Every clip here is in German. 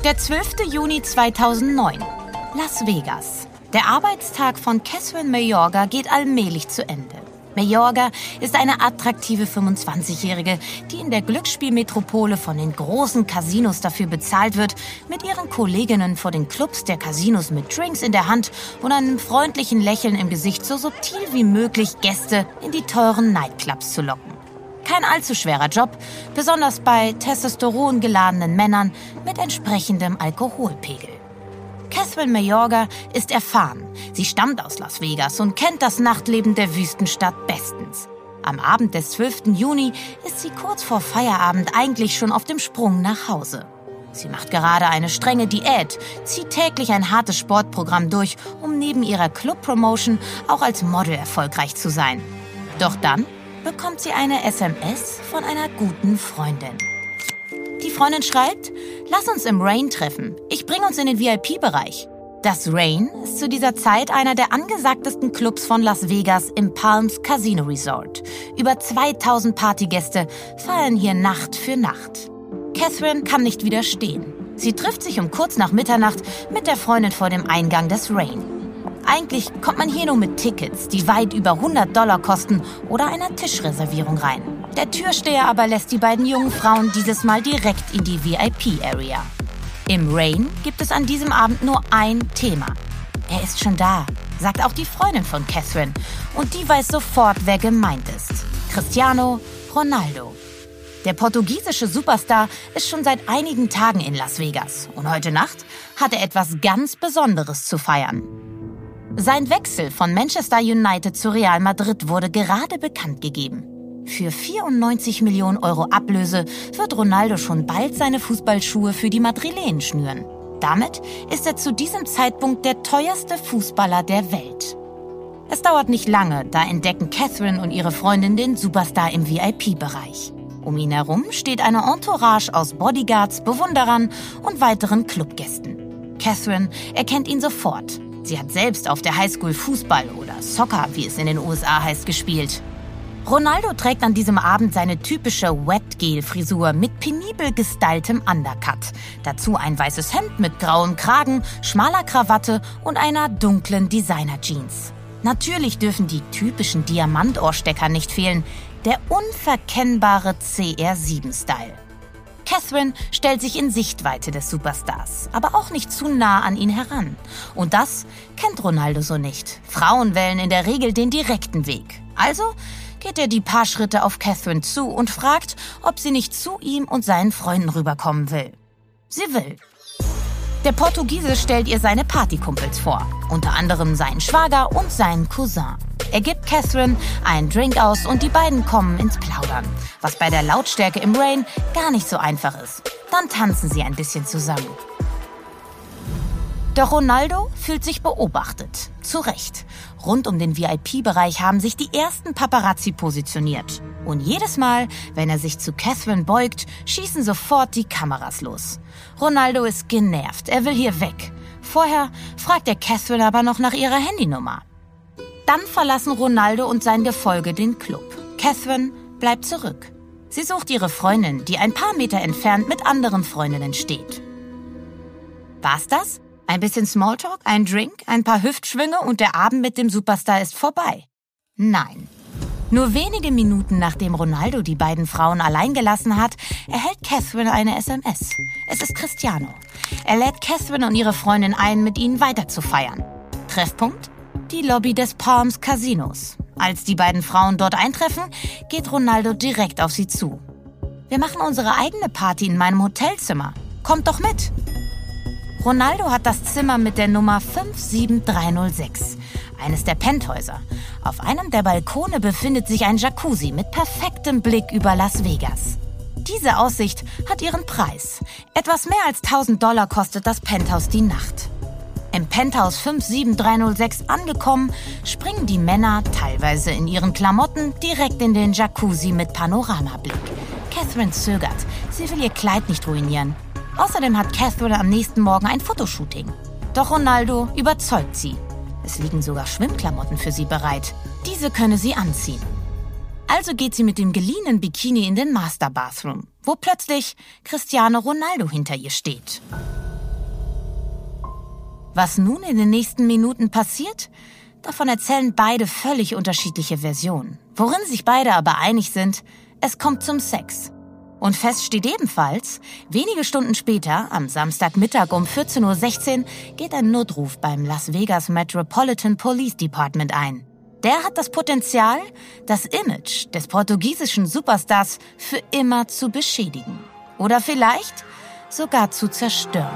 Der 12. Juni 2009. Las Vegas. Der Arbeitstag von Catherine Mayorga geht allmählich zu Ende. Mayorga ist eine attraktive 25-Jährige, die in der Glücksspielmetropole von den großen Casinos dafür bezahlt wird, mit ihren Kolleginnen vor den Clubs der Casinos mit Drinks in der Hand und einem freundlichen Lächeln im Gesicht so subtil wie möglich Gäste in die teuren Nightclubs zu locken. Kein allzu schwerer Job, besonders bei Testosteron geladenen Männern mit entsprechendem Alkoholpegel. Catherine Mayorga ist erfahren. Sie stammt aus Las Vegas und kennt das Nachtleben der Wüstenstadt bestens. Am Abend des 12. Juni ist sie kurz vor Feierabend eigentlich schon auf dem Sprung nach Hause. Sie macht gerade eine strenge Diät, zieht täglich ein hartes Sportprogramm durch, um neben ihrer Club-Promotion auch als Model erfolgreich zu sein. Doch dann bekommt sie eine SMS von einer guten Freundin. Die Freundin schreibt: Lass uns im Rain treffen. Ich bringe uns in den VIP-Bereich. Das Rain ist zu dieser Zeit einer der angesagtesten Clubs von Las Vegas im Palms Casino Resort. Über 2000 Partygäste feiern hier Nacht für Nacht. Catherine kann nicht widerstehen. Sie trifft sich um kurz nach Mitternacht mit der Freundin vor dem Eingang des Rain. Eigentlich kommt man hier nur mit Tickets, die weit über $100 kosten, oder einer Tischreservierung rein. Der Türsteher aber lässt die beiden jungen Frauen dieses Mal direkt in die VIP-Area. Im Rain gibt es an diesem Abend nur ein Thema. Er ist schon da, sagt auch die Freundin von Catherine. Und die weiß sofort, wer gemeint ist. Cristiano Ronaldo. Der portugiesische Superstar ist schon seit einigen Tagen in Las Vegas. Und heute Nacht hat er etwas ganz Besonderes zu feiern. Sein Wechsel von Manchester United zu Real Madrid wurde gerade bekannt gegeben. Für 94 Millionen Euro Ablöse wird Ronaldo schon bald seine Fußballschuhe für die Madrilenen schnüren. Damit ist er zu diesem Zeitpunkt der teuerste Fußballer der Welt. Es dauert nicht lange, da entdecken Catherine und ihre Freundin den Superstar im VIP-Bereich. Um ihn herum steht eine Entourage aus Bodyguards, Bewunderern und weiteren Clubgästen. Catherine erkennt ihn sofort. Sie hat selbst auf der Highschool Fußball oder Soccer, wie es in den USA heißt, gespielt. Ronaldo trägt an diesem Abend seine typische Wet-Gel-Frisur mit penibel gestyltem Undercut. Dazu ein weißes Hemd mit grauem Kragen, schmaler Krawatte und einer dunklen Designer-Jeans. Natürlich dürfen die typischen Diamantohrstecker nicht fehlen. Der unverkennbare CR7-Style. Catherine stellt sich in Sichtweite des Superstars, aber auch nicht zu nah an ihn heran. Und das kennt Ronaldo so nicht. Frauen wählen in der Regel den direkten Weg. Also geht er die paar Schritte auf Catherine zu und fragt, ob sie nicht zu ihm und seinen Freunden rüberkommen will. Sie will. Der Portugiese stellt ihr seine Partykumpels vor, unter anderem seinen Schwager und seinen Cousin. Er gibt Catherine einen Drink aus und die beiden kommen ins Plaudern, was bei der Lautstärke im Rain gar nicht so einfach ist. Dann tanzen sie ein bisschen zusammen. Doch Ronaldo fühlt sich beobachtet. Zu Recht. Rund um den VIP-Bereich haben sich die ersten Paparazzi positioniert. Und jedes Mal, wenn er sich zu Catherine beugt, schießen sofort die Kameras los. Ronaldo ist genervt, er will hier weg. Vorher fragt er Catherine aber noch nach ihrer Handynummer. Dann verlassen Ronaldo und sein Gefolge den Club. Catherine bleibt zurück. Sie sucht ihre Freundin, die ein paar Meter entfernt mit anderen Freundinnen steht. War's das? Ein bisschen Smalltalk, ein Drink, ein paar Hüftschwünge und der Abend mit dem Superstar ist vorbei? Nein. Nur wenige Minuten nachdem Ronaldo die beiden Frauen allein gelassen hat, erhält Catherine eine SMS. Es ist Cristiano. Er lädt Catherine und ihre Freundin ein, mit ihnen weiter zu feiern. Treffpunkt? Die Lobby des Palms Casinos. Als die beiden Frauen dort eintreffen, geht Ronaldo direkt auf sie zu. Wir machen unsere eigene Party in meinem Hotelzimmer. Kommt doch mit! Ronaldo hat das Zimmer mit der Nummer 57306, eines der Penthäuser. Auf einem der Balkone befindet sich ein Jacuzzi mit perfektem Blick über Las Vegas. Diese Aussicht hat ihren Preis. Etwas mehr als $1000 kostet das Penthouse die Nacht. Im Penthouse 57306 angekommen, springen die Männer, teilweise in ihren Klamotten, direkt in den Jacuzzi mit Panoramablick. Catherine zögert. Sie will ihr Kleid nicht ruinieren. Außerdem hat Catherine am nächsten Morgen ein Fotoshooting. Doch Ronaldo überzeugt sie. Es liegen sogar Schwimmklamotten für sie bereit. Diese könne sie anziehen. Also geht sie mit dem geliehenen Bikini in den Master Bathroom, wo plötzlich Cristiano Ronaldo hinter ihr steht. Was nun in den nächsten Minuten passiert, davon erzählen beide völlig unterschiedliche Versionen. Worin sich beide aber einig sind, es kommt zum Sex. Und fest steht ebenfalls, wenige Stunden später, am Samstagmittag um 14:16 Uhr, geht ein Notruf beim Las Vegas Metropolitan Police Department ein. Der hat das Potenzial, das Image des portugiesischen Superstars für immer zu beschädigen. Oder vielleicht sogar zu zerstören.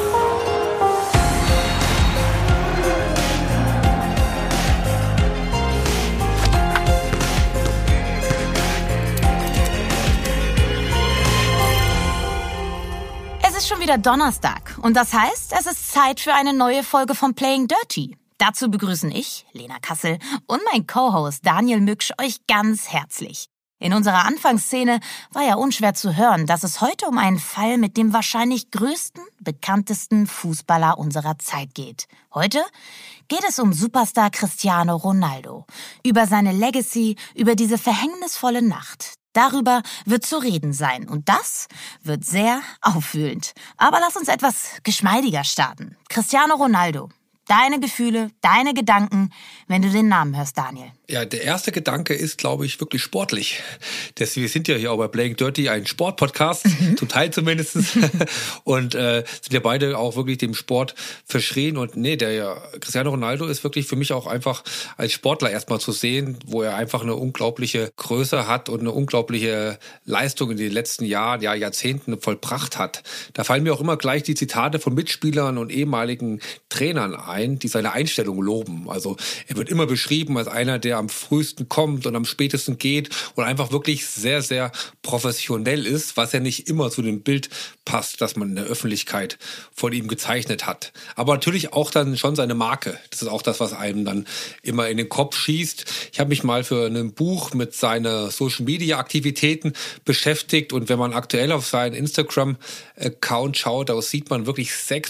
Es ist schon wieder Donnerstag und das heißt, es ist Zeit für eine neue Folge von Playing Dirty. Dazu begrüßen ich, Lena Kassel, und mein Co-Host Daniel Mücksch euch ganz herzlich. In unserer Anfangsszene war ja unschwer zu hören, dass es heute um einen Fall mit dem wahrscheinlich größten, bekanntesten Fußballer unserer Zeit geht. Heute geht es um Superstar Cristiano Ronaldo, über seine Legacy, über diese verhängnisvolle Nacht. Darüber wird zu reden sein und das wird sehr aufwühlend. Aber lass uns etwas geschmeidiger starten. Cristiano Ronaldo. Deine Gefühle, deine Gedanken, wenn du den Namen hörst, Daniel. Ja, der erste Gedanke ist, glaube ich, wirklich sportlich. Wir sind ja hier auch bei Playing Dirty ein Sportpodcast, zum Teil zumindest. Und sind ja beide auch wirklich dem Sport verschrien. Und der Cristiano Ronaldo ist wirklich für mich auch einfach als Sportler erstmal zu sehen, wo er einfach eine unglaubliche Größe hat und eine unglaubliche Leistung in den letzten Jahren, Jahrzehnten vollbracht hat. Da fallen mir auch immer gleich die Zitate von Mitspielern und ehemaligen Trainern ein, die seine Einstellung loben. Also er wird immer beschrieben als einer, der am frühesten kommt und am spätesten geht und einfach wirklich sehr, sehr professionell ist, was ja nicht immer zu dem Bild passt, das man in der Öffentlichkeit von ihm gezeichnet hat. Aber natürlich auch dann schon seine Marke. Das ist auch das, was einem dann immer in den Kopf schießt. Ich habe mich mal für ein Buch mit seinen Social-Media-Aktivitäten beschäftigt und wenn man aktuell auf seinen Instagram-Account schaut, da sieht man wirklich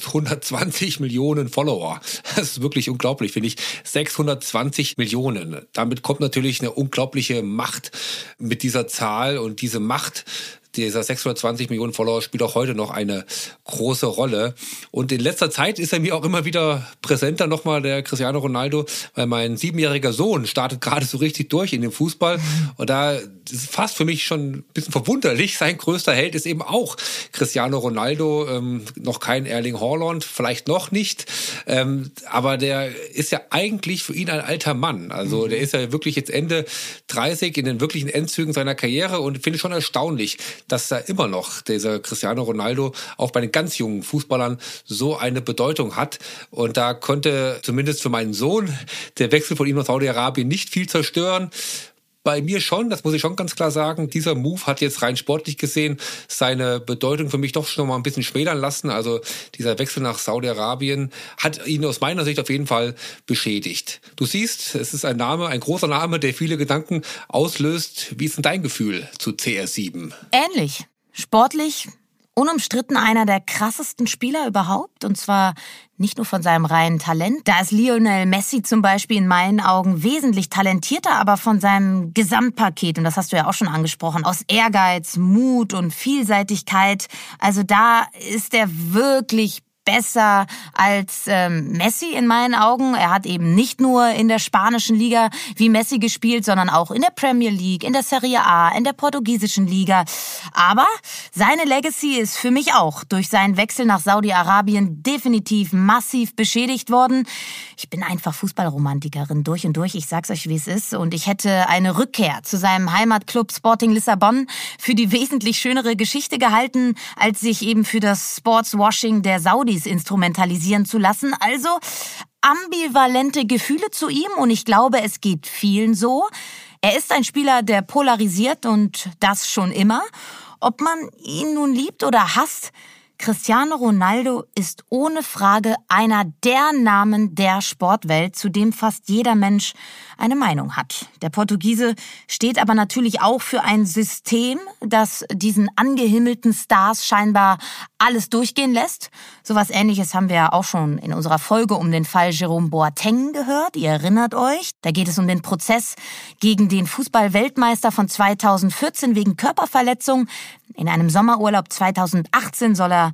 620 Millionen Follower. Das ist wirklich unglaublich, finde ich. 620 Millionen. Damit kommt natürlich eine unglaubliche Macht mit dieser Zahl und diese Macht dieser 620 Millionen Follower spielt auch heute noch eine große Rolle. Und in letzter Zeit ist er mir auch immer wieder präsenter nochmal, der Cristiano Ronaldo, weil mein 7-jähriger Sohn startet gerade so richtig durch in dem Fußball. Und da ist es fast für mich schon ein bisschen verwunderlich. Sein größter Held ist eben auch Cristiano Ronaldo. Noch kein Erling Haaland, vielleicht noch nicht. Aber der ist ja eigentlich für ihn ein alter Mann. Also der ist ja wirklich jetzt Ende 30 in den wirklichen Endzügen seiner Karriere und finde ich schon erstaunlich, dass da immer noch dieser Cristiano Ronaldo auch bei den ganz jungen Fußballern so eine Bedeutung hat. Und da konnte zumindest für meinen Sohn der Wechsel von ihm nach Saudi-Arabien nicht viel zerstören. Bei mir schon, das muss ich schon ganz klar sagen. Dieser Move hat jetzt rein sportlich gesehen seine Bedeutung für mich doch schon mal ein bisschen schmälern lassen. Also dieser Wechsel nach Saudi-Arabien hat ihn aus meiner Sicht auf jeden Fall beschädigt. Du siehst, es ist ein Name, ein großer Name, der viele Gedanken auslöst. Wie ist denn dein Gefühl zu CR7? Ähnlich. Sportlich, unumstritten einer der krassesten Spieler überhaupt. Und zwar nicht nur von seinem reinen Talent. Da ist Lionel Messi zum Beispiel in meinen Augen wesentlich talentierter, aber von seinem Gesamtpaket, und das hast du ja auch schon angesprochen, aus Ehrgeiz, Mut und Vielseitigkeit. Also da ist er wirklich besser als Messi in meinen Augen. Er hat eben nicht nur in der spanischen Liga wie Messi gespielt, sondern auch in der Premier League, in der Serie A, in der portugiesischen Liga. Aber seine Legacy ist für mich auch durch seinen Wechsel nach Saudi-Arabien definitiv massiv beschädigt worden. Ich bin einfach Fußballromantikerin durch und durch. Ich sag's euch, wie es ist. Und ich hätte eine Rückkehr zu seinem Heimatclub Sporting Lissabon für die wesentlich schönere Geschichte gehalten, als sich eben für das Sportswashing der Saudis instrumentalisieren zu lassen. Also ambivalente Gefühle zu ihm und ich glaube, es geht vielen so. Er ist ein Spieler, der polarisiert und das schon immer. Ob man ihn nun liebt oder hasst, Cristiano Ronaldo ist ohne Frage einer der Namen der Sportwelt, zu dem fast jeder Mensch eine Meinung hat. Der Portugiese steht aber natürlich auch für ein System, das diesen angehimmelten Stars scheinbar alles durchgehen lässt. Sowas Ähnliches haben wir ja auch schon in unserer Folge um den Fall Jerome Boateng gehört. Ihr erinnert euch. Da geht es um den Prozess gegen den Fußball-Weltmeister von 2014 wegen Körperverletzung. In einem Sommerurlaub 2018 soll er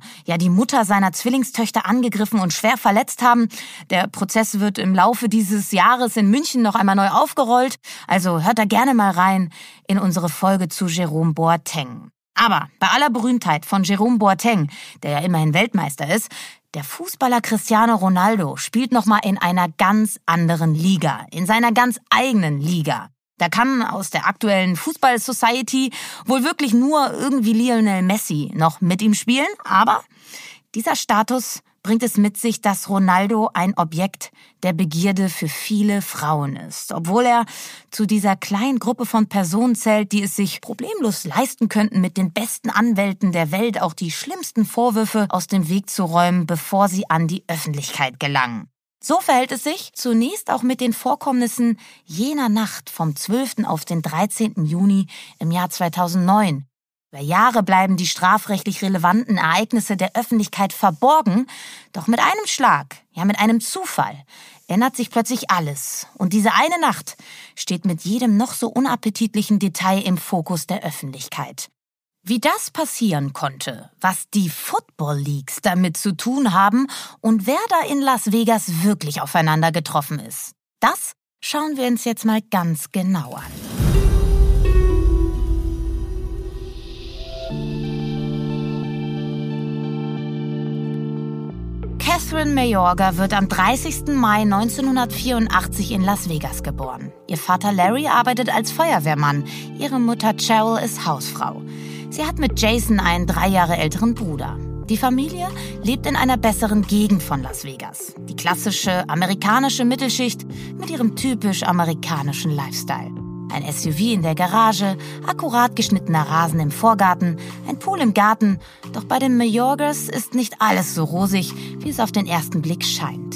die Mutter seiner Zwillingstöchter angegriffen und schwer verletzt haben. Der Prozess wird im Laufe dieses Jahres in München noch einmal neu aufgerollt. Also hört da gerne mal rein in unsere Folge zu Jerome Boateng. Aber bei aller Berühmtheit von Jerome Boateng, der ja immerhin Weltmeister ist, der Fußballer Cristiano Ronaldo spielt nochmal in einer ganz anderen Liga, in seiner ganz eigenen Liga. Da kann aus der aktuellen Fußball-Society wohl wirklich nur irgendwie Lionel Messi noch mit ihm spielen, aber dieser Status bringt es mit sich, dass Ronaldo ein Objekt der Begierde für viele Frauen ist, obwohl er zu dieser kleinen Gruppe von Personen zählt, die es sich problemlos leisten könnten, mit den besten Anwälten der Welt auch die schlimmsten Vorwürfe aus dem Weg zu räumen, bevor sie an die Öffentlichkeit gelangen. So verhält es sich zunächst auch mit den Vorkommnissen jener Nacht vom 12. auf den 13. Juni im Jahr 2009. Über Jahre bleiben die strafrechtlich relevanten Ereignisse der Öffentlichkeit verborgen, doch mit einem Schlag, mit einem Zufall, ändert sich plötzlich alles. Und diese eine Nacht steht mit jedem noch so unappetitlichen Detail im Fokus der Öffentlichkeit. Wie das passieren konnte, was die Football Leagues damit zu tun haben und wer da in Las Vegas wirklich aufeinander getroffen ist, das schauen wir uns jetzt mal ganz genau an. Catherine Mayorga wird am 30. Mai 1984 in Las Vegas geboren. Ihr Vater Larry arbeitet als Feuerwehrmann, ihre Mutter Cheryl ist Hausfrau. Sie hat mit Jason einen 3 Jahre älteren Bruder. Die Familie lebt in einer besseren Gegend von Las Vegas. Die klassische amerikanische Mittelschicht mit ihrem typisch amerikanischen Lifestyle. Ein SUV in der Garage, akkurat geschnittener Rasen im Vorgarten, ein Pool im Garten. Doch bei den Mayorgas ist nicht alles so rosig, wie es auf den ersten Blick scheint.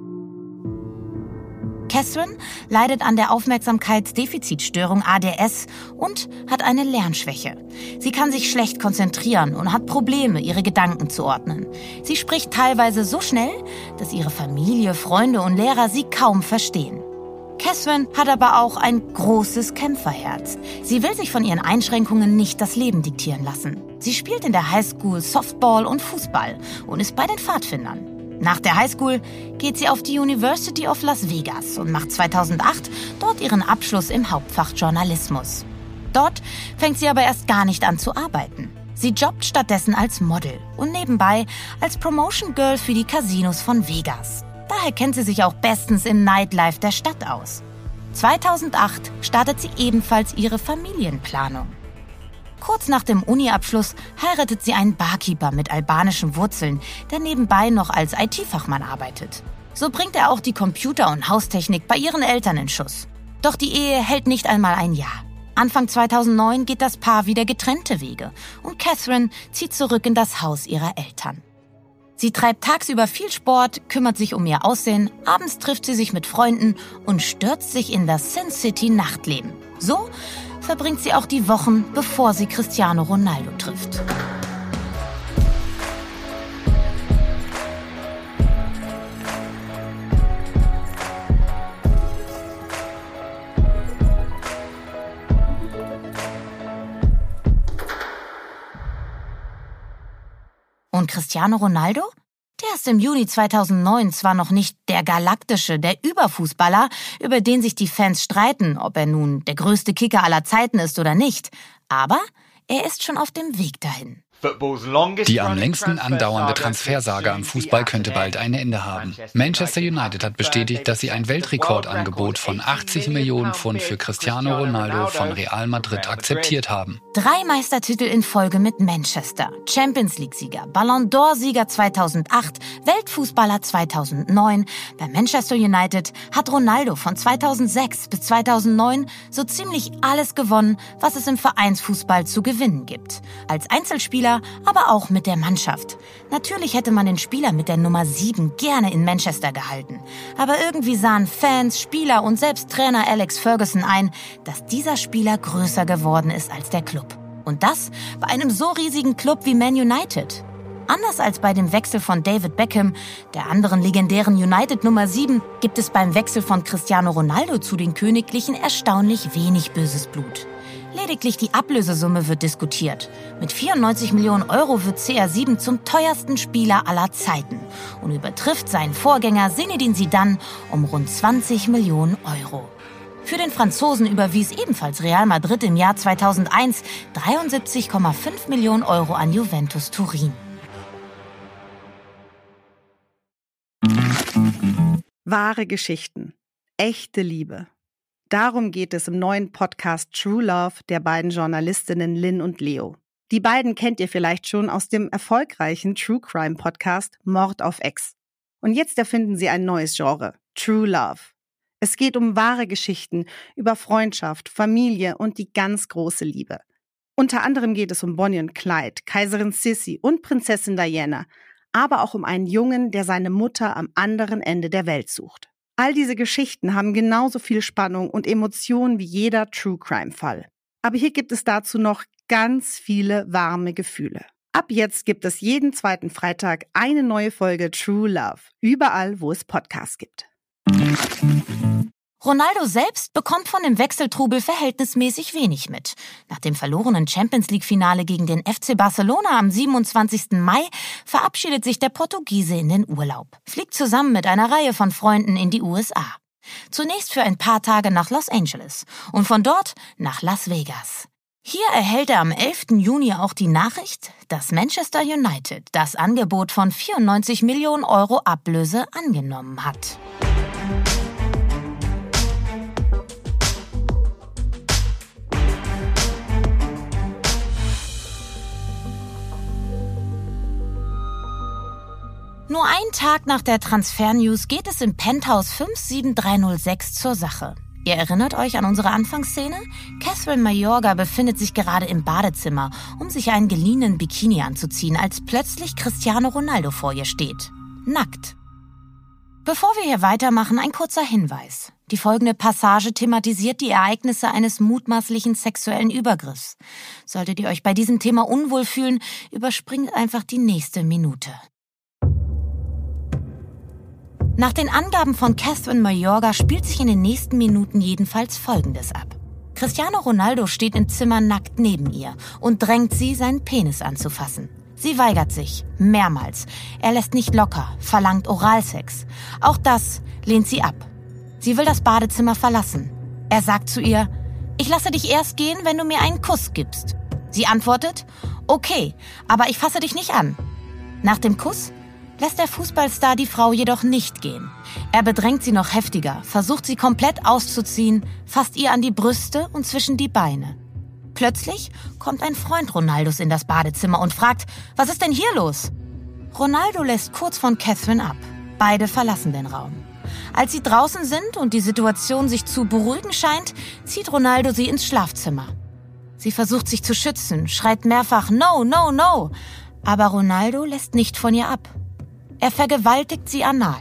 Catherine leidet an der Aufmerksamkeitsdefizitstörung ADS und hat eine Lernschwäche. Sie kann sich schlecht konzentrieren und hat Probleme, ihre Gedanken zu ordnen. Sie spricht teilweise so schnell, dass ihre Familie, Freunde und Lehrer sie kaum verstehen. Catherine hat aber auch ein großes Kämpferherz. Sie will sich von ihren Einschränkungen nicht das Leben diktieren lassen. Sie spielt in der Highschool Softball und Fußball und ist bei den Pfadfindern. Nach der Highschool geht sie auf die University of Las Vegas und macht 2008 dort ihren Abschluss im Hauptfach Journalismus. Dort fängt sie aber erst gar nicht an zu arbeiten. Sie jobbt stattdessen als Model und nebenbei als Promotion Girl für die Casinos von Vegas. Daher kennt sie sich auch bestens im Nightlife der Stadt aus. 2008 startet sie ebenfalls ihre Familienplanung. Kurz nach dem Uni-Abschluss heiratet sie einen Barkeeper mit albanischen Wurzeln, der nebenbei noch als IT-Fachmann arbeitet. So bringt er auch die Computer- und Haustechnik bei ihren Eltern in Schuss. Doch die Ehe hält nicht einmal ein Jahr. Anfang 2009 geht das Paar wieder getrennte Wege und Catherine zieht zurück in das Haus ihrer Eltern. Sie treibt tagsüber viel Sport, kümmert sich um ihr Aussehen, abends trifft sie sich mit Freunden und stürzt sich in das Sin City Nachtleben. So verbringt sie auch die Wochen, bevor sie Cristiano Ronaldo trifft. Und Cristiano Ronaldo? Der ist im Juni 2009 zwar noch nicht der galaktische, der Überfußballer, über den sich die Fans streiten, ob er nun der größte Kicker aller Zeiten ist oder nicht, aber er ist schon auf dem Weg dahin. Die am längsten andauernde Transfersaga im Fußball könnte bald ein Ende haben. Manchester United hat bestätigt, dass sie ein Weltrekordangebot von 80 Millionen Pfund für Cristiano Ronaldo von Real Madrid akzeptiert haben. 3 Meistertitel in Folge mit Manchester, Champions League-Sieger, Ballon d'Or-Sieger 2008, Weltfußballer 2009. Bei Manchester United hat Ronaldo von 2006 bis 2009 so ziemlich alles gewonnen, was es im Vereinsfußball zu gewinnen gibt. Als Einzelspieler, aber auch mit der Mannschaft. Natürlich hätte man den Spieler mit der Nummer 7 gerne in Manchester gehalten. Aber irgendwie sahen Fans, Spieler und selbst Trainer Alex Ferguson ein, dass dieser Spieler größer geworden ist als der Club. Und das bei einem so riesigen Club wie Man United. Anders als bei dem Wechsel von David Beckham, der anderen legendären United Nummer 7, gibt es beim Wechsel von Cristiano Ronaldo zu den Königlichen erstaunlich wenig böses Blut. Lediglich die Ablösesumme wird diskutiert. Mit 94 Millionen Euro wird CR7 zum teuersten Spieler aller Zeiten und übertrifft seinen Vorgänger Zinedine Zidane um rund 20 Millionen Euro. Für den Franzosen überwies ebenfalls Real Madrid im Jahr 2001 73,5 Millionen Euro an Juventus Turin. Wahre Geschichten. Echte Liebe. Darum geht es im neuen Podcast True Love der beiden Journalistinnen Lynn und Leo. Die beiden kennt ihr vielleicht schon aus dem erfolgreichen True Crime Podcast Mord auf Ex. Und jetzt erfinden sie ein neues Genre, True Love. Es geht um wahre Geschichten über Freundschaft, Familie und die ganz große Liebe. Unter anderem geht es um Bonnie und Clyde, Kaiserin Sissi und Prinzessin Diana, aber auch um einen Jungen, der seine Mutter am anderen Ende der Welt sucht. All diese Geschichten haben genauso viel Spannung und Emotionen wie jeder True-Crime-Fall. Aber hier gibt es dazu noch ganz viele warme Gefühle. Ab jetzt gibt es jeden zweiten Freitag eine neue Folge True Love, überall, wo es Podcasts gibt. Ronaldo selbst bekommt von dem Wechseltrubel verhältnismäßig wenig mit. Nach dem verlorenen Champions-League-Finale gegen den FC Barcelona am 27. Mai verabschiedet sich der Portugiese in den Urlaub, fliegt zusammen mit einer Reihe von Freunden in die USA. Zunächst für ein paar Tage nach Los Angeles und von dort nach Las Vegas. Hier erhält er am 11. Juni auch die Nachricht, dass Manchester United das Angebot von 94 Millionen Euro Ablöse angenommen hat. Nur einen Tag nach der Transfer-News geht es im Penthouse 57306 zur Sache. Ihr erinnert euch an unsere Anfangsszene? Catherine Mayorga befindet sich gerade im Badezimmer, um sich einen geliehenen Bikini anzuziehen, als plötzlich Cristiano Ronaldo vor ihr steht. Nackt. Bevor wir hier weitermachen, ein kurzer Hinweis. Die folgende Passage thematisiert die Ereignisse eines mutmaßlichen sexuellen Übergriffs. Solltet ihr euch bei diesem Thema unwohl fühlen, überspringt einfach die nächste Minute. Nach den Angaben von Catherine Mayorga spielt sich in den nächsten Minuten jedenfalls Folgendes ab. Cristiano Ronaldo steht im Zimmer nackt neben ihr und drängt sie, seinen Penis anzufassen. Sie weigert sich, mehrmals. Er lässt nicht locker, verlangt Oralsex. Auch das lehnt sie ab. Sie will das Badezimmer verlassen. Er sagt zu ihr, ich lasse dich erst gehen, wenn du mir einen Kuss gibst. Sie antwortet, okay, aber ich fasse dich nicht an. Nach dem Kuss lässt der Fußballstar die Frau jedoch nicht gehen. Er bedrängt sie noch heftiger, versucht sie komplett auszuziehen, fasst ihr an die Brüste und zwischen die Beine. Plötzlich kommt ein Freund Ronaldos in das Badezimmer und fragt, was ist denn hier los? Ronaldo lässt kurz von Catherine ab. Beide verlassen den Raum. Als sie draußen sind und die Situation sich zu beruhigen scheint, zieht Ronaldo sie ins Schlafzimmer. Sie versucht sich zu schützen, schreit mehrfach No, no, no. Aber Ronaldo lässt nicht von ihr ab. Er vergewaltigt sie anal.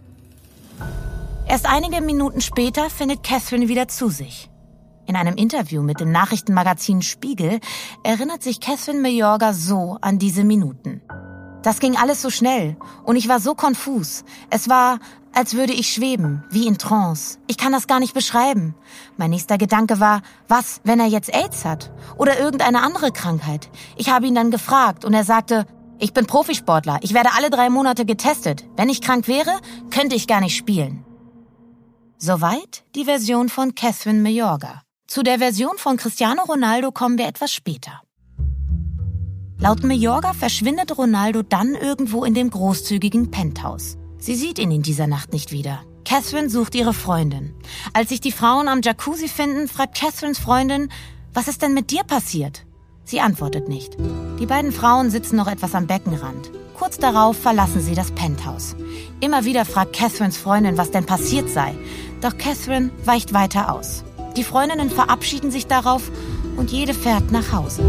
Erst einige Minuten später findet Catherine wieder zu sich. In einem Interview mit dem Nachrichtenmagazin Spiegel erinnert sich Catherine Mayorga so an diese Minuten. Das ging alles so schnell und ich war so konfus. Es war, als würde ich schweben, wie in Trance. Ich kann das gar nicht beschreiben. Mein nächster Gedanke war, was, wenn er jetzt AIDS hat? Oder irgendeine andere Krankheit? Ich habe ihn dann gefragt und er sagte, ich bin Profisportler, ich werde alle 3 Monate getestet. Wenn ich krank wäre, könnte ich gar nicht spielen. Soweit die Version von Catherine Mayorga. Zu der Version von Cristiano Ronaldo kommen wir etwas später. Laut Mayorga verschwindet Ronaldo dann irgendwo in dem großzügigen Penthouse. Sie sieht ihn in dieser Nacht nicht wieder. Catherine sucht ihre Freundin. Als sich die Frauen am Jacuzzi finden, fragt Catherines Freundin, was ist denn mit dir passiert? Sie antwortet nicht. Die beiden Frauen sitzen noch etwas am Beckenrand. Kurz darauf verlassen sie das Penthouse. Immer wieder fragt Catherines Freundin, was denn passiert sei. Doch Catherine weicht weiter aus. Die Freundinnen verabschieden sich darauf und jede fährt nach Hause.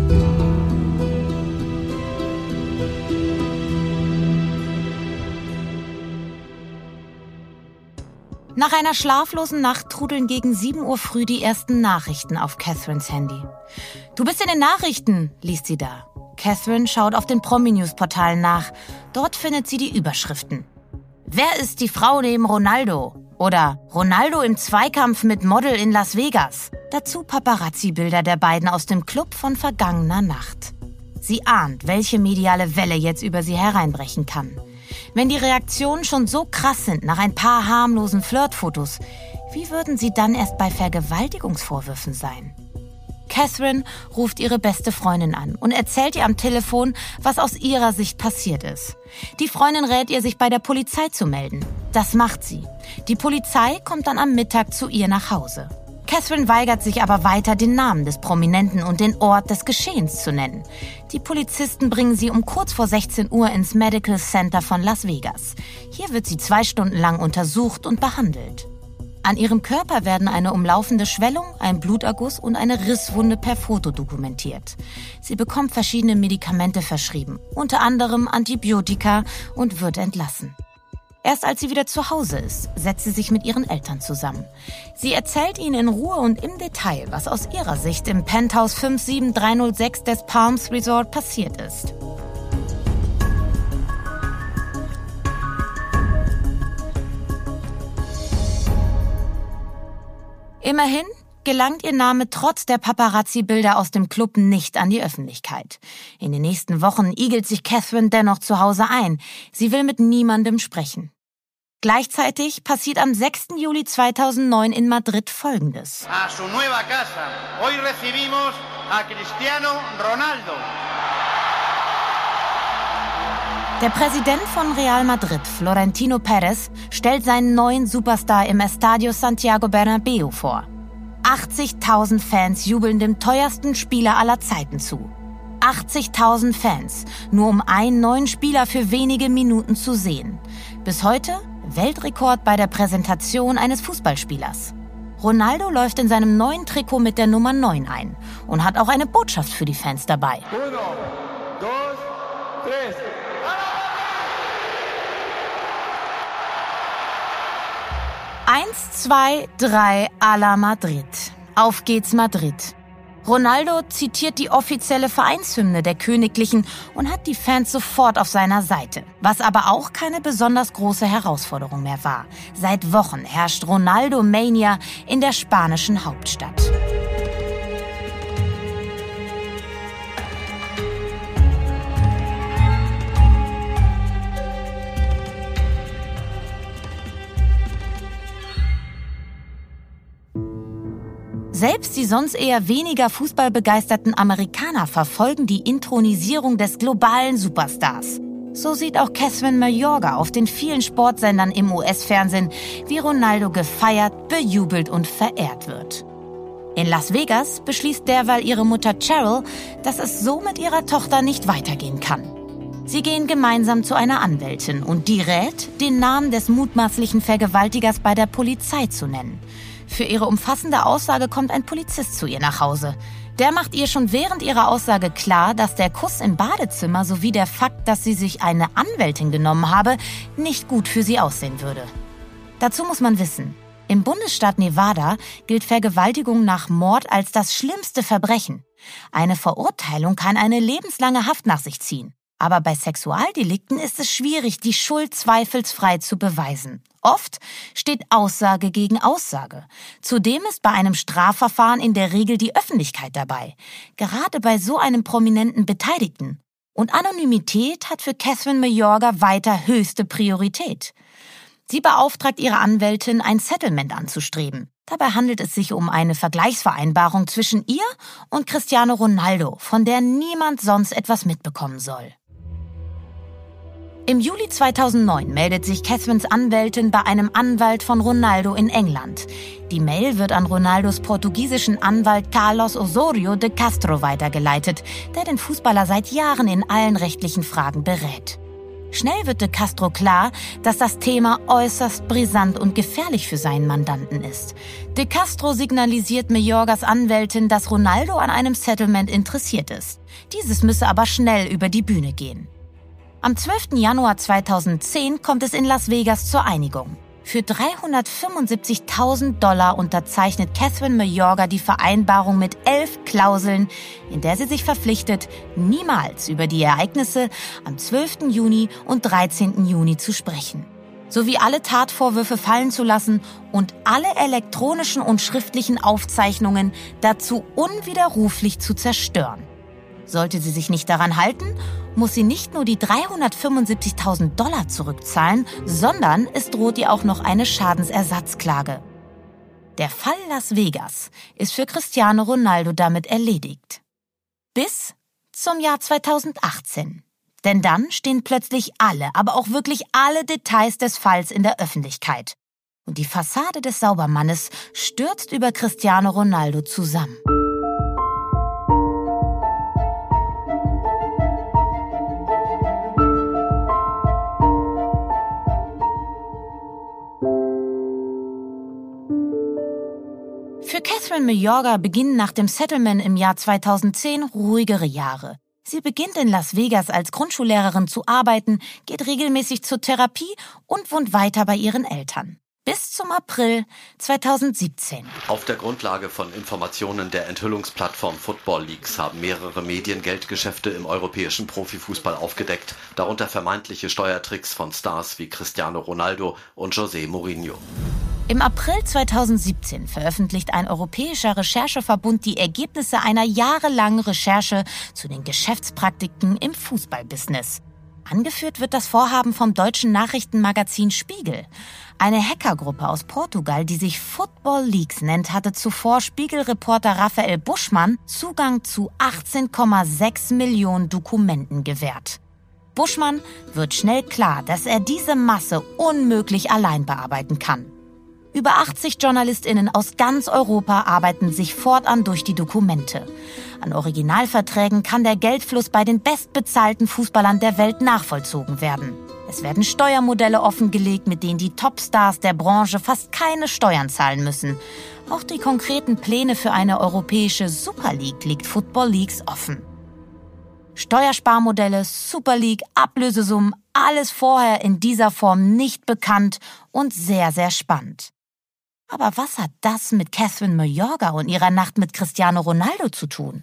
Nach einer schlaflosen Nacht trudeln gegen 7 Uhr früh die ersten Nachrichten auf Catherines Handy. Du bist in den Nachrichten, liest sie da. Catherine schaut auf den Promi-News-Portalen nach. Dort findet sie die Überschriften. Wer ist die Frau neben Ronaldo? Oder Ronaldo im Zweikampf mit Model in Las Vegas? Dazu Paparazzi-Bilder der beiden aus dem Club von vergangener Nacht. Sie ahnt, welche mediale Welle jetzt über sie hereinbrechen kann. Wenn die Reaktionen schon so krass sind nach ein paar harmlosen Flirtfotos, wie würden sie dann erst bei Vergewaltigungsvorwürfen sein? Catherine ruft ihre beste Freundin an und erzählt ihr am Telefon, was aus ihrer Sicht passiert ist. Die Freundin rät ihr, sich bei der Polizei zu melden. Das macht sie. Die Polizei kommt dann am Mittag zu ihr nach Hause. Catherine weigert sich aber weiter, den Namen des Prominenten und den Ort des Geschehens zu nennen. Die Polizisten bringen sie um kurz vor 16 Uhr ins Medical Center von Las Vegas. Hier wird sie 2 Stunden lang untersucht und behandelt. An ihrem Körper werden eine umlaufende Schwellung, ein Bluterguss und eine Risswunde per Foto dokumentiert. Sie bekommt verschiedene Medikamente verschrieben, unter anderem Antibiotika, und wird entlassen. Erst als sie wieder zu Hause ist, setzt sie sich mit ihren Eltern zusammen. Sie erzählt ihnen in Ruhe und im Detail, was aus ihrer Sicht im Penthouse 57306 des Palms Resort passiert ist. Immerhin gelangt ihr Name trotz der Paparazzi-Bilder aus dem Club nicht an die Öffentlichkeit. In den nächsten Wochen igelt sich Catherine dennoch zu Hause ein. Sie will mit niemandem sprechen. Gleichzeitig passiert am 6. Juli 2009 in Madrid Folgendes. A su nueva casa. Hoy recibimos a Cristiano Ronaldo. Der Präsident von Real Madrid, Florentino Pérez, stellt seinen neuen Superstar im Estadio Santiago Bernabéu vor. 80.000 Fans jubeln dem teuersten Spieler aller Zeiten zu. 80.000 Fans, nur um einen neuen Spieler für wenige Minuten zu sehen. Bis heute Weltrekord bei der Präsentation eines Fußballspielers. Ronaldo läuft in seinem neuen Trikot mit der Nummer 9 ein und hat auch eine Botschaft für die Fans dabei. 1, 2, 3. 1, 2, 3, à la Madrid. Auf geht's Madrid. Ronaldo zitiert die offizielle Vereinshymne der Königlichen und hat die Fans sofort auf seiner Seite. Was aber auch keine besonders große Herausforderung mehr war. Seit Wochen herrscht Ronaldo-Mania in der spanischen Hauptstadt. Selbst die sonst eher weniger fußballbegeisterten Amerikaner verfolgen die Inthronisierung des globalen Superstars. So sieht auch Catherine Mayorga auf den vielen Sportsendern im US-Fernsehen, wie Ronaldo gefeiert, bejubelt und verehrt wird. In Las Vegas beschließt derweil ihre Mutter Cheryl, dass es so mit ihrer Tochter nicht weitergehen kann. Sie gehen gemeinsam zu einer Anwältin und die rät, den Namen des mutmaßlichen Vergewaltigers bei der Polizei zu nennen. Für ihre umfassende Aussage kommt ein Polizist zu ihr nach Hause. Der macht ihr schon während ihrer Aussage klar, dass der Kuss im Badezimmer sowie der Fakt, dass sie sich eine Anwältin genommen habe, nicht gut für sie aussehen würde. Dazu muss man wissen, im Bundesstaat Nevada gilt Vergewaltigung nach Mord als das schlimmste Verbrechen. Eine Verurteilung kann eine lebenslange Haft nach sich ziehen. Aber bei Sexualdelikten ist es schwierig, die Schuld zweifelsfrei zu beweisen. Oft steht Aussage gegen Aussage. Zudem ist bei einem Strafverfahren in der Regel die Öffentlichkeit dabei. Gerade bei so einem prominenten Beteiligten. Und Anonymität hat für Catherine Mayorga weiter höchste Priorität. Sie beauftragt ihre Anwältin, ein Settlement anzustreben. Dabei handelt es sich um eine Vergleichsvereinbarung zwischen ihr und Cristiano Ronaldo, von der niemand sonst etwas mitbekommen soll. Im Juli 2009 meldet sich Catherines Anwältin bei einem Anwalt von Ronaldo in England. Die Mail wird an Ronaldos portugiesischen Anwalt Carlos Osorio de Castro weitergeleitet, der den Fußballer seit Jahren in allen rechtlichen Fragen berät. Schnell wird de Castro klar, dass das Thema äußerst brisant und gefährlich für seinen Mandanten ist. De Castro signalisiert Mayorgas Anwältin, dass Ronaldo an einem Settlement interessiert ist. Dieses müsse aber schnell über die Bühne gehen. Am 12. Januar 2010 kommt es in Las Vegas zur Einigung. Für $375.000 unterzeichnet Catherine Mayorga die Vereinbarung mit 11 Klauseln, in der sie sich verpflichtet, niemals über die Ereignisse am 12. Juni und 13. Juni zu sprechen. sowie alle Tatvorwürfe fallen zu lassen und alle elektronischen und schriftlichen Aufzeichnungen dazu unwiderruflich zu zerstören. Sollte sie sich nicht daran halten, muss sie nicht nur die $375.000 zurückzahlen, sondern es droht ihr auch noch eine Schadensersatzklage. Der Fall Las Vegas ist für Cristiano Ronaldo damit erledigt. Bis zum Jahr 2018. Denn dann stehen plötzlich alle, aber auch wirklich alle Details des Falls in der Öffentlichkeit. Und die Fassade des Saubermannes stürzt über Cristiano Ronaldo zusammen. Für Catherine Mayorga beginnen nach dem Settlement im Jahr 2010 ruhigere Jahre. Sie beginnt in Las Vegas als Grundschullehrerin zu arbeiten, geht regelmäßig zur Therapie und wohnt weiter bei ihren Eltern. Bis zum April 2017. Auf der Grundlage von Informationen der Enthüllungsplattform Football Leaks haben mehrere Medien Geldgeschäfte im europäischen Profifußball aufgedeckt, darunter vermeintliche Steuertricks von Stars wie Cristiano Ronaldo und José Mourinho. Im April 2017 veröffentlicht ein europäischer Rechercheverbund die Ergebnisse einer jahrelangen Recherche zu den Geschäftspraktiken im Fußballbusiness. Angeführt wird das Vorhaben vom deutschen Nachrichtenmagazin Spiegel. Eine Hackergruppe aus Portugal, die sich Football Leaks nennt, hatte zuvor Spiegelreporter Raphael Buschmann Zugang zu 18,6 Millionen Dokumenten gewährt. Buschmann wird schnell klar, dass er diese Masse unmöglich allein bearbeiten kann. Über 80 JournalistInnen aus ganz Europa arbeiten sich fortan durch die Dokumente. An Originalverträgen kann der Geldfluss bei den bestbezahlten Fußballern der Welt nachvollzogen werden. Es werden Steuermodelle offengelegt, mit denen die Topstars der Branche fast keine Steuern zahlen müssen. Auch die konkreten Pläne für eine europäische Super League liegt Football Leaks offen. Steuersparmodelle, Super League, Ablösesummen, alles vorher in dieser Form nicht bekannt und sehr, sehr spannend. Aber was hat das mit Catherine Mayorga und ihrer Nacht mit Cristiano Ronaldo zu tun?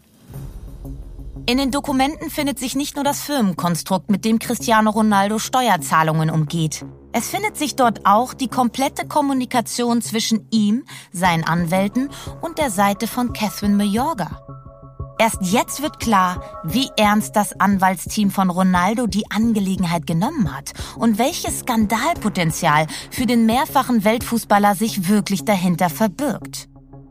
In den Dokumenten findet sich nicht nur das Firmenkonstrukt, mit dem Cristiano Ronaldo Steuerzahlungen umgeht. Es findet sich dort auch die komplette Kommunikation zwischen ihm, seinen Anwälten und der Seite von Catherine Mayorga. Erst jetzt wird klar, wie ernst das Anwaltsteam von Ronaldo die Angelegenheit genommen hat und welches Skandalpotenzial für den mehrfachen Weltfußballer sich wirklich dahinter verbirgt.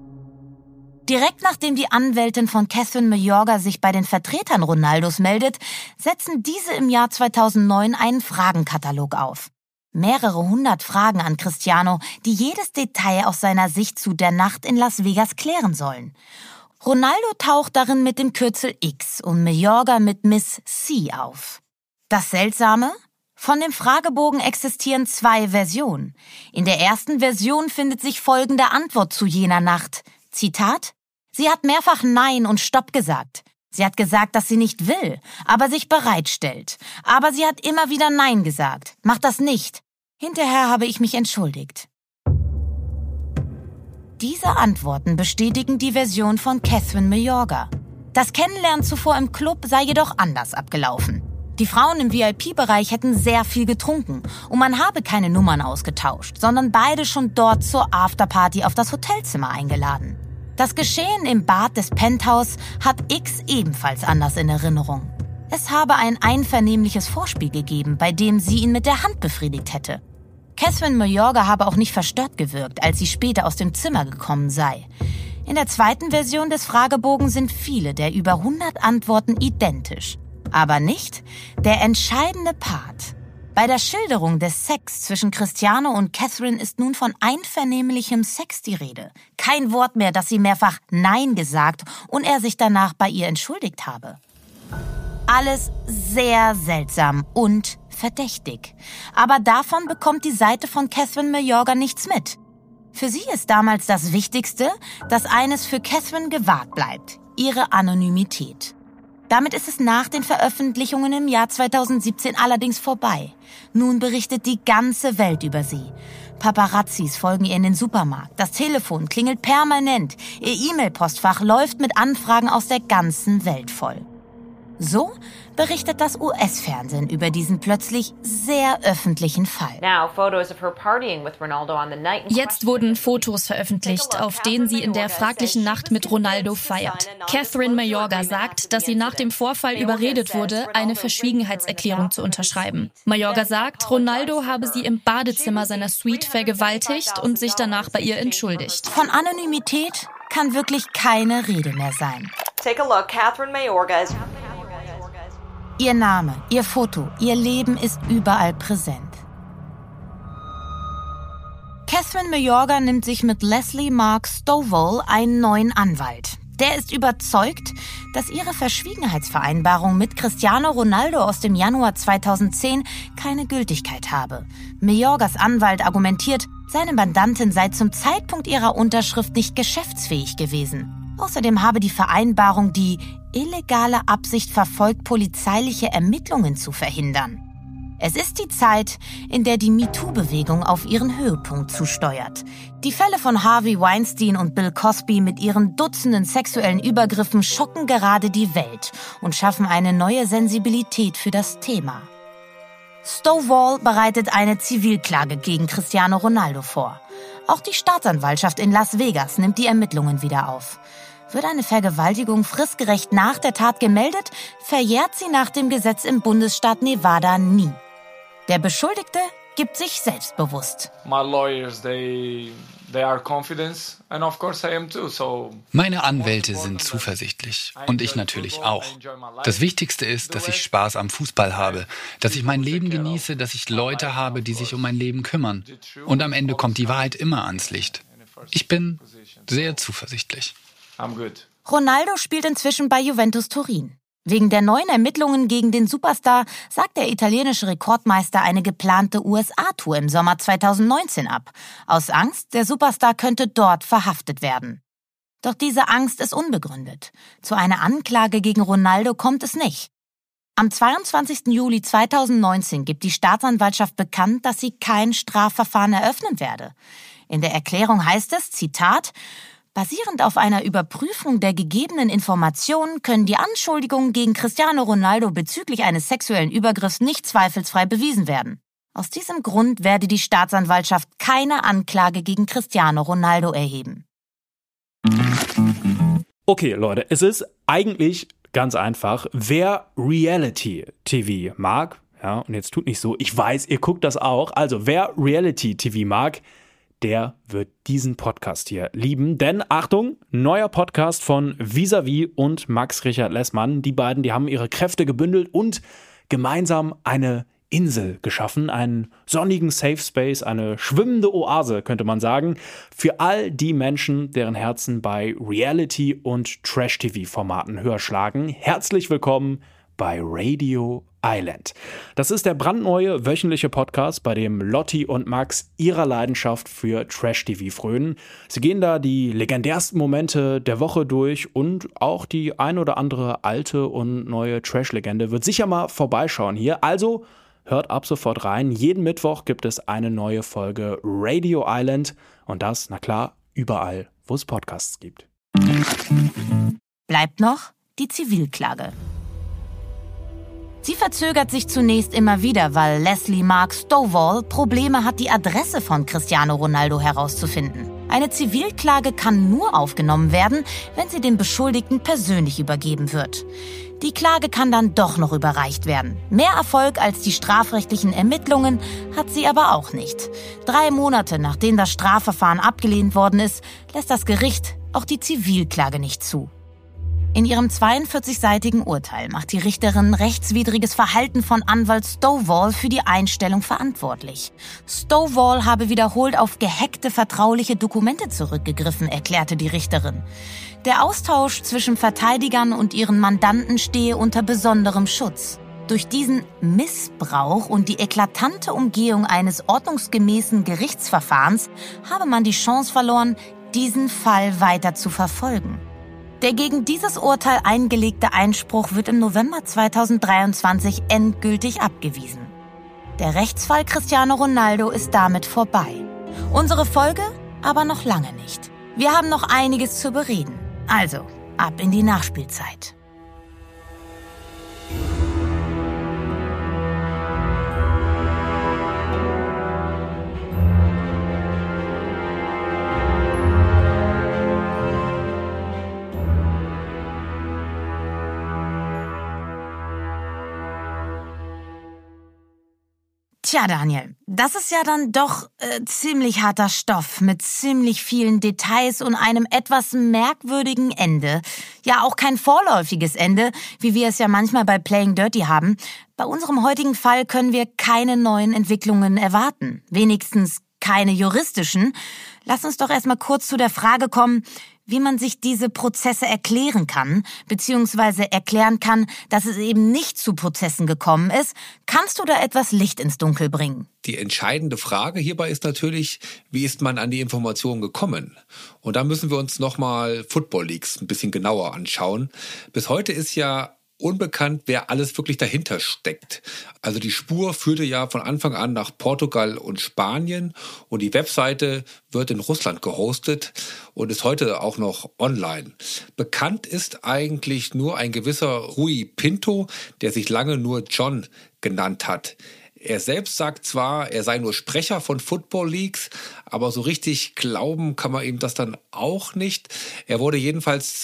Direkt nachdem die Anwältin von Catherine Mayorga sich bei den Vertretern Ronaldos meldet, setzen diese im Jahr 2009 einen Fragenkatalog auf. Mehrere hundert Fragen an Cristiano, die jedes Detail aus seiner Sicht zu der Nacht in Las Vegas klären sollen. Ronaldo taucht darin mit dem Kürzel X und Mayorga mit Miss C auf. Das Seltsame? Von dem Fragebogen existieren 2 Versionen. In der ersten Version findet sich folgende Antwort zu jener Nacht. Zitat: Sie hat mehrfach Nein und Stopp gesagt. Sie hat gesagt, dass sie nicht will, aber sich bereitstellt. Aber sie hat immer wieder Nein gesagt. Mach das nicht. Hinterher habe ich mich entschuldigt. Diese Antworten bestätigen die Version von Catherine Mayorga. Das Kennenlernen zuvor im Club sei jedoch anders abgelaufen. Die Frauen im VIP-Bereich hätten sehr viel getrunken und man habe keine Nummern ausgetauscht, sondern beide schon dort zur Afterparty auf das Hotelzimmer eingeladen. Das Geschehen im Bad des Penthouse hat X ebenfalls anders in Erinnerung. Es habe ein einvernehmliches Vorspiel gegeben, bei dem sie ihn mit der Hand befriedigt hätte. Catherine Mayorga habe auch nicht verstört gewirkt, als sie später aus dem Zimmer gekommen sei. In der zweiten Version des Fragebogens sind viele der über 100 Antworten identisch. Aber nicht der entscheidende Part. Bei der Schilderung des Sex zwischen Cristiano und Catherine ist nun von einvernehmlichem Sex die Rede. Kein Wort mehr, dass sie mehrfach Nein gesagt und er sich danach bei ihr entschuldigt habe. Alles sehr seltsam und verdächtig. Aber davon bekommt die Seite von Catherine Mayorga nichts mit. Für sie ist damals das Wichtigste, dass eines für Catherine gewahrt bleibt: ihre Anonymität. Damit ist es nach den Veröffentlichungen im Jahr 2017 allerdings vorbei. Nun berichtet die ganze Welt über sie. Paparazzis folgen ihr in den Supermarkt. Das Telefon klingelt permanent. Ihr E-Mail-Postfach läuft mit Anfragen aus der ganzen Welt voll. So berichtet das US-Fernsehen über diesen plötzlich sehr öffentlichen Fall. Jetzt wurden Fotos veröffentlicht, auf denen sie in der fraglichen Nacht mit Ronaldo feiert. Catherine Mayorga sagt, dass sie nach dem Vorfall überredet wurde, eine Verschwiegenheitserklärung zu unterschreiben. Mayorga sagt, Ronaldo habe sie im Badezimmer seiner Suite vergewaltigt und sich danach bei ihr entschuldigt. Von Anonymität kann wirklich keine Rede mehr sein. Take a look, Catherine Mayorga is... Ihr Name, ihr Foto, ihr Leben ist überall präsent. Catherine Mayorga nimmt sich mit Leslie Mark Stovall einen neuen Anwalt. Der ist überzeugt, dass ihre Verschwiegenheitsvereinbarung mit Cristiano Ronaldo aus dem Januar 2010 keine Gültigkeit habe. Mayorgas Anwalt argumentiert, seine Mandantin sei zum Zeitpunkt ihrer Unterschrift nicht geschäftsfähig gewesen. Außerdem habe die Vereinbarung die illegale Absicht verfolgt, polizeiliche Ermittlungen zu verhindern. Es ist die Zeit, in der die MeToo-Bewegung auf ihren Höhepunkt zusteuert. Die Fälle von Harvey Weinstein und Bill Cosby mit ihren Dutzenden sexuellen Übergriffen schocken gerade die Welt und schaffen eine neue Sensibilität für das Thema. Stovall bereitet eine Zivilklage gegen Cristiano Ronaldo vor. Auch die Staatsanwaltschaft in Las Vegas nimmt die Ermittlungen wieder auf. Wird eine Vergewaltigung fristgerecht nach der Tat gemeldet, verjährt sie nach dem Gesetz im Bundesstaat Nevada nie. Der Beschuldigte gibt sich selbstbewusst. Meine Anwälte sind zuversichtlich und ich natürlich auch. Das Wichtigste ist, dass ich Spaß am Fußball habe, dass ich mein Leben genieße, dass ich Leute habe, die sich um mein Leben kümmern. Und am Ende kommt die Wahrheit immer ans Licht. Ich bin sehr zuversichtlich. Ronaldo spielt inzwischen bei Juventus Turin. Wegen der neuen Ermittlungen gegen den Superstar sagt der italienische Rekordmeister eine geplante USA-Tour im Sommer 2019 ab. Aus Angst, der Superstar könnte dort verhaftet werden. Doch diese Angst ist unbegründet. Zu einer Anklage gegen Ronaldo kommt es nicht. Am 22. Juli 2019 gibt die Staatsanwaltschaft bekannt, dass sie kein Strafverfahren eröffnen werde. In der Erklärung heißt es, Zitat, basierend auf einer Überprüfung der gegebenen Informationen können die Anschuldigungen gegen Cristiano Ronaldo bezüglich eines sexuellen Übergriffs nicht zweifelsfrei bewiesen werden. Aus diesem Grund werde die Staatsanwaltschaft keine Anklage gegen Cristiano Ronaldo erheben. Okay, Leute, es ist eigentlich ganz einfach. Wer Reality-TV mag, ja, und jetzt tut nicht so, ich weiß, ihr guckt das auch, also wer Reality-TV mag, der wird diesen Podcast hier lieben. Denn, Achtung, neuer Podcast von Vis-a-vis und Max Richard Lessmann. Die beiden, die haben ihre Kräfte gebündelt und gemeinsam eine Insel geschaffen. Einen sonnigen Safe Space, eine schwimmende Oase, könnte man sagen, für all die Menschen, deren Herzen bei Reality- und Trash-TV-Formaten höher schlagen. Herzlich willkommen bei Radio Island. Das ist der brandneue wöchentliche Podcast, bei dem Lotti und Max ihrer Leidenschaft für Trash-TV frönen. Sie gehen da die legendärsten Momente der Woche durch und auch die ein oder andere alte und neue Trash-Legende wird sicher mal vorbeischauen hier. Also hört ab sofort rein. Jeden Mittwoch gibt es eine neue Folge Radio Island und das, na klar, überall, wo es Podcasts gibt. Bleibt noch die Zivilklage. Sie verzögert sich zunächst immer wieder, weil Leslie Mark Stovall Probleme hat, die Adresse von Cristiano Ronaldo herauszufinden. Eine Zivilklage kann nur aufgenommen werden, wenn sie dem Beschuldigten persönlich übergeben wird. Die Klage kann dann doch noch überreicht werden. Mehr Erfolg als die strafrechtlichen Ermittlungen hat sie aber auch nicht. 3 Monate nachdem das Strafverfahren abgelehnt worden ist, lässt das Gericht auch die Zivilklage nicht zu. In ihrem 42-seitigen Urteil macht die Richterin rechtswidriges Verhalten von Anwalt Stovall für die Einstellung verantwortlich. Stovall habe wiederholt auf gehackte vertrauliche Dokumente zurückgegriffen, erklärte die Richterin. Der Austausch zwischen Verteidigern und ihren Mandanten stehe unter besonderem Schutz. Durch diesen Missbrauch und die eklatante Umgehung eines ordnungsgemäßen Gerichtsverfahrens habe man die Chance verloren, diesen Fall weiter zu verfolgen. Der gegen dieses Urteil eingelegte Einspruch wird im November 2023 endgültig abgewiesen. Der Rechtsfall Cristiano Ronaldo ist damit vorbei. Unsere Folge aber noch lange nicht. Wir haben noch einiges zu bereden. Also, ab in die Nachspielzeit. Tja, Daniel, das ist ja dann doch ziemlich harter Stoff mit ziemlich vielen Details und einem etwas merkwürdigen Ende. Ja, auch kein vorläufiges Ende, wie wir es ja manchmal bei Playing Dirty haben. Bei unserem heutigen Fall können wir keine neuen Entwicklungen erwarten. Wenigstens keine juristischen. Lass uns doch erstmal kurz zu der Frage kommen, wie man sich diese Prozesse erklären kann, beziehungsweise erklären kann, dass es eben nicht zu Prozessen gekommen ist. Kannst du da etwas Licht ins Dunkel bringen? Die entscheidende Frage hierbei ist natürlich, wie ist man an die Informationen gekommen? Und da müssen wir uns nochmal Football Leaks ein bisschen genauer anschauen. Bis heute ist ja unbekannt, wer alles wirklich dahinter steckt. Also die Spur führte ja von Anfang an nach Portugal und Spanien und die Webseite wird in Russland gehostet und ist heute auch noch online. Bekannt ist eigentlich nur ein gewisser Rui Pinto, der sich lange nur John genannt hat. Er selbst sagt zwar, er sei nur Sprecher von Football Leaks, aber so richtig glauben kann man ihm das dann auch nicht. Er wurde jedenfalls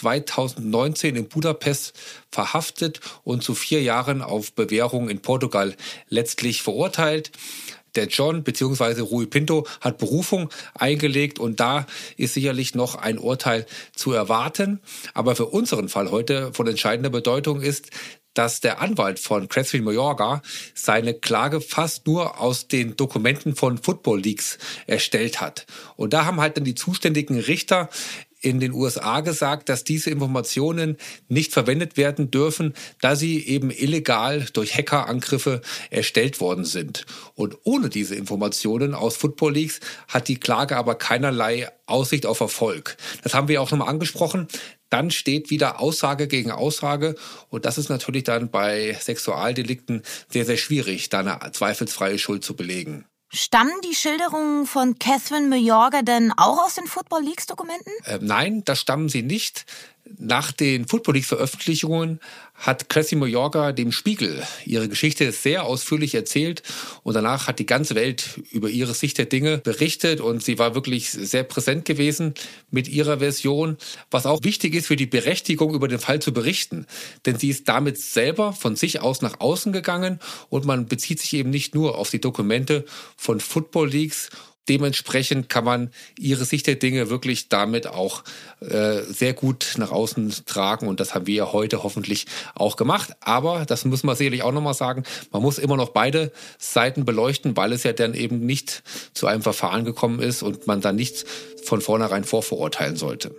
2019 in Budapest verhaftet und zu 4 Jahren auf Bewährung in Portugal letztlich verurteilt. Der John bzw. Rui Pinto hat Berufung eingelegt und da ist sicherlich noch ein Urteil zu erwarten. Aber für unseren Fall heute von entscheidender Bedeutung ist, dass der Anwalt von Catherine Mayorga seine Klage fast nur aus den Dokumenten von Football Leaks erstellt hat. Und da haben halt dann die zuständigen Richter in den USA gesagt, dass diese Informationen nicht verwendet werden dürfen, da sie eben illegal durch Hackerangriffe erstellt worden sind. Und ohne diese Informationen aus Football Leaks hat die Klage aber keinerlei Aussicht auf Erfolg. Das haben wir auch nochmal angesprochen. Dann steht wieder Aussage gegen Aussage und das ist natürlich dann bei Sexualdelikten sehr, sehr schwierig, da eine zweifelsfreie Schuld zu belegen. Stammen die Schilderungen von Catherine Mayorga denn auch aus den Football Leaks Dokumenten? Nein, das stammen sie nicht. Nach den Football Leaks Veröffentlichungen hat Catherine Mayorga dem Spiegel ihre Geschichte sehr ausführlich erzählt und danach hat die ganze Welt über ihre Sicht der Dinge berichtet und sie war wirklich sehr präsent gewesen mit ihrer Version, was auch wichtig ist für die Berechtigung, über den Fall zu berichten. Denn sie ist damit selber von sich aus nach außen gegangen und man bezieht sich eben nicht nur auf die Dokumente von Football Leaks. Dementsprechend kann man ihre Sicht der Dinge wirklich damit auch sehr gut nach außen tragen und das haben wir ja heute hoffentlich auch gemacht. Aber, das muss man sicherlich auch nochmal sagen, man muss immer noch beide Seiten beleuchten, weil es ja dann eben nicht zu einem Verfahren gekommen ist und man dann nichts von vornherein vorverurteilen sollte.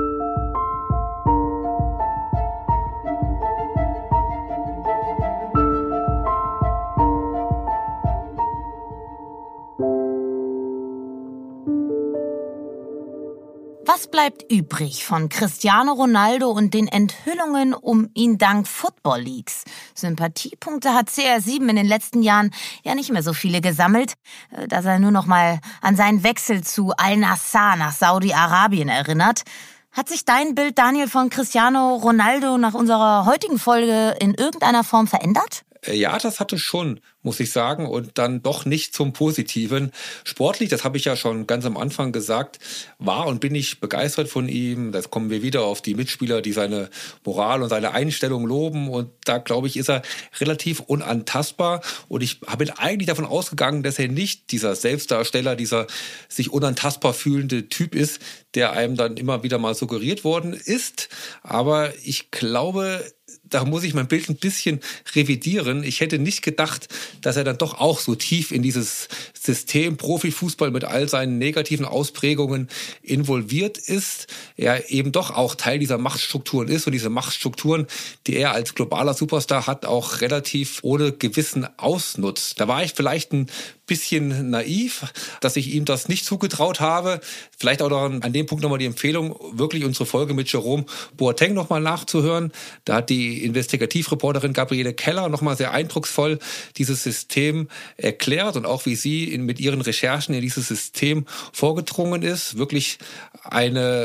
Was bleibt übrig von Cristiano Ronaldo und den Enthüllungen um ihn dank Football Leaks? Sympathiepunkte hat CR7 in den letzten Jahren ja nicht mehr so viele gesammelt, dass er nur noch mal an seinen Wechsel zu Al-Nassr nach Saudi-Arabien erinnert. Hat sich dein Bild, Daniel, von Cristiano Ronaldo nach unserer heutigen Folge in irgendeiner Form verändert? Ja, das hatte schon, muss ich sagen, und dann doch nicht zum Positiven. Sportlich, das habe ich ja schon ganz am Anfang gesagt, war und bin ich begeistert von ihm. Da kommen wir wieder auf die Mitspieler, die seine Moral und seine Einstellung loben und da, glaube ich, ist er relativ unantastbar und ich bin eigentlich davon ausgegangen, dass er nicht dieser Selbstdarsteller, dieser sich unantastbar fühlende Typ ist, der einem dann immer wieder mal suggeriert worden ist, aber ich glaube, da muss ich mein Bild ein bisschen revidieren. Ich hätte nicht gedacht, dass er dann doch auch so tief in dieses System Profifußball mit all seinen negativen Ausprägungen involviert ist. Er eben doch auch Teil dieser Machtstrukturen ist und diese Machtstrukturen, die er als globaler Superstar hat, auch relativ ohne Gewissen ausnutzt. Da war ich vielleicht ein bisschen naiv, dass ich ihm das nicht zugetraut habe. Vielleicht auch an dem Punkt nochmal die Empfehlung, wirklich unsere Folge mit Jerome Boateng nochmal nachzuhören. Da hat die Investigativreporterin Gabriele Keller nochmal sehr eindrucksvoll dieses System erklärt und auch wie sie mit ihren Recherchen in dieses System vorgedrungen ist. Wirklich eine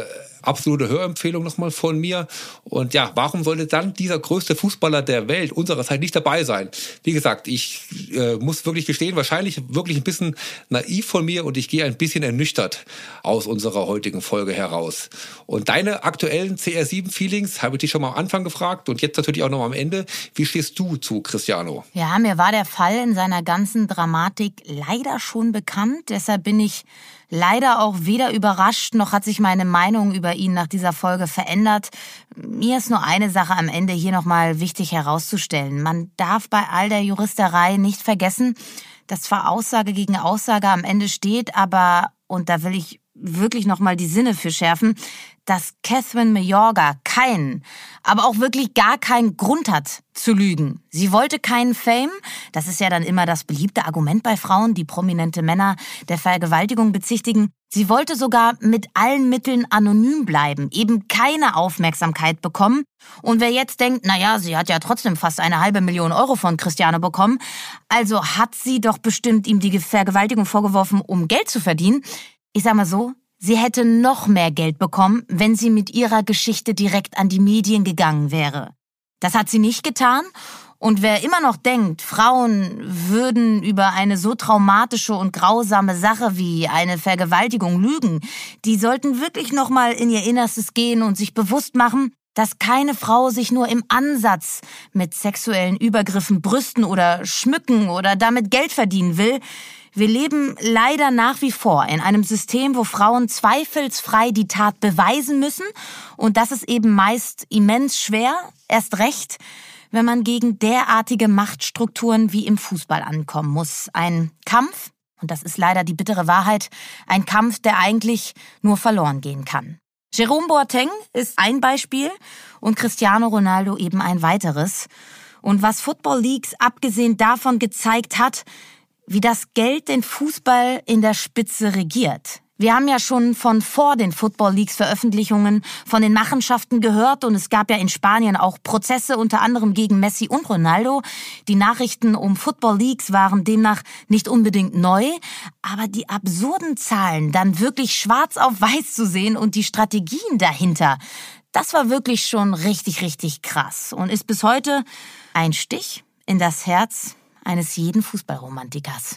absolute Hörempfehlung nochmal von mir. Und ja, warum sollte dann dieser größte Fußballer der Welt unserer Zeit nicht dabei sein? Wie gesagt, ich muss wirklich gestehen, wahrscheinlich wirklich ein bisschen naiv von mir und ich gehe ein bisschen ernüchtert aus unserer heutigen Folge heraus. Und deine aktuellen CR7-Feelings habe ich dich schon mal am Anfang gefragt und jetzt natürlich auch noch am Ende. Wie stehst du zu Cristiano? Ja, mir war der Fall in seiner ganzen Dramatik leider schon bekannt. Deshalb bin ich leider auch weder überrascht, noch hat sich meine Meinung über ihn nach dieser Folge verändert. Mir ist nur eine Sache am Ende hier nochmal wichtig herauszustellen. Man darf bei all der Juristerei nicht vergessen, dass zwar Aussage gegen Aussage am Ende steht, aber, und da will ich wirklich nochmal die Sinne für schärfen, dass Catherine Mayorga keinen, aber auch wirklich gar keinen Grund hat zu lügen. Sie wollte keinen Fame, das ist ja dann immer das beliebte Argument bei Frauen, die prominente Männer der Vergewaltigung bezichtigen. Sie wollte sogar mit allen Mitteln anonym bleiben, eben keine Aufmerksamkeit bekommen. Und wer jetzt denkt, naja, sie hat ja trotzdem fast 500.000 Euro von Cristiano bekommen, also hat sie doch bestimmt ihm die Vergewaltigung vorgeworfen, um Geld zu verdienen. Ich sag mal so, sie hätte noch mehr Geld bekommen, wenn sie mit ihrer Geschichte direkt an die Medien gegangen wäre. Das hat sie nicht getan. Und wer immer noch denkt, Frauen würden über eine so traumatische und grausame Sache wie eine Vergewaltigung lügen, die sollten wirklich noch mal in ihr Innerstes gehen und sich bewusst machen, dass keine Frau sich nur im Ansatz mit sexuellen Übergriffen brüsten oder schmücken oder damit Geld verdienen will. Wir leben leider nach wie vor in einem System, wo Frauen zweifelsfrei die Tat beweisen müssen. Und das ist eben meist immens schwer, erst recht, wenn man gegen derartige Machtstrukturen wie im Fußball ankommen muss. Ein Kampf, und das ist leider die bittere Wahrheit, ein Kampf, der eigentlich nur verloren gehen kann. Jerome Boateng ist ein Beispiel und Cristiano Ronaldo eben ein weiteres. Und was Football Leagues abgesehen davon gezeigt hat, wie das Geld den Fußball in der Spitze regiert. Wir haben ja schon von vor den Football Leagues Veröffentlichungen von den Machenschaften gehört und es gab ja in Spanien auch Prozesse, unter anderem gegen Messi und Ronaldo. Die Nachrichten um Football Leagues waren demnach nicht unbedingt neu, aber die absurden Zahlen dann wirklich schwarz auf weiß zu sehen und die Strategien dahinter, das war wirklich schon richtig, richtig krass und ist bis heute ein Stich in das Herz eines jeden Fußballromantikers.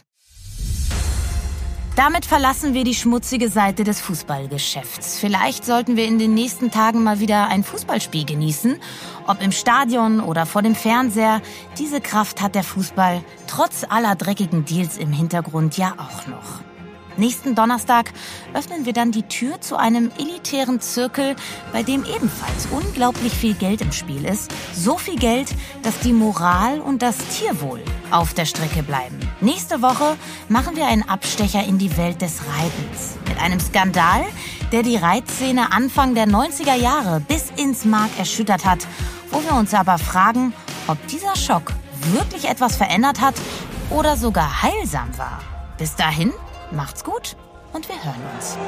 Damit verlassen wir die schmutzige Seite des Fußballgeschäfts. Vielleicht sollten wir in den nächsten Tagen mal wieder ein Fußballspiel genießen. Ob im Stadion oder vor dem Fernseher, diese Kraft hat der Fußball trotz aller dreckigen Deals im Hintergrund ja auch noch. Nächsten Donnerstag öffnen wir dann die Tür zu einem elitären Zirkel, bei dem ebenfalls unglaublich viel Geld im Spiel ist. So viel Geld, dass die Moral und das Tierwohl auf der Strecke bleiben. Nächste Woche machen wir einen Abstecher in die Welt des Reitens. Mit einem Skandal, der die Reitszene Anfang der 90er Jahre bis ins Mark erschüttert hat, wo wir uns aber fragen, ob dieser Schock wirklich etwas verändert hat oder sogar heilsam war. Bis dahin, macht's gut und wir hören uns.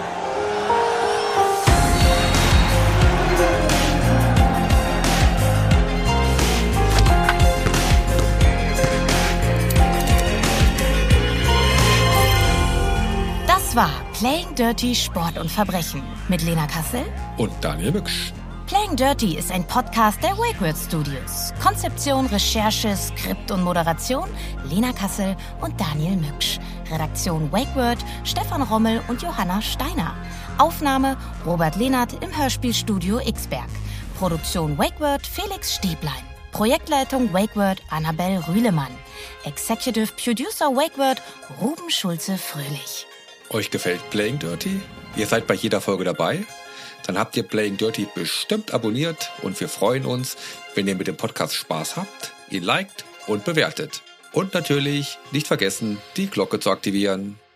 Das war Playing Dirty Sport und Verbrechen mit Lena Kassel und Daniel Mücksch. Playing Dirty ist ein Podcast der Wakeword Studios. Konzeption, Recherche, Skript und Moderation Lena Kassel und Daniel Mücksch. Redaktion Wakeword Stefan Rommel und Johanna Steiner. Aufnahme Robert Lehnert im Hörspielstudio Xberg. Produktion Wakeword Felix Stäblein. Projektleitung Wakeword Annabel Rühlemann. Executive Producer Wakeword Ruben Schulze-Fröhlich. Euch gefällt Playing Dirty? Ihr seid bei jeder Folge dabei? Dann habt ihr Playing Dirty bestimmt abonniert und wir freuen uns, wenn ihr mit dem Podcast Spaß habt, ihn liked und bewertet. Und natürlich nicht vergessen, die Glocke zu aktivieren.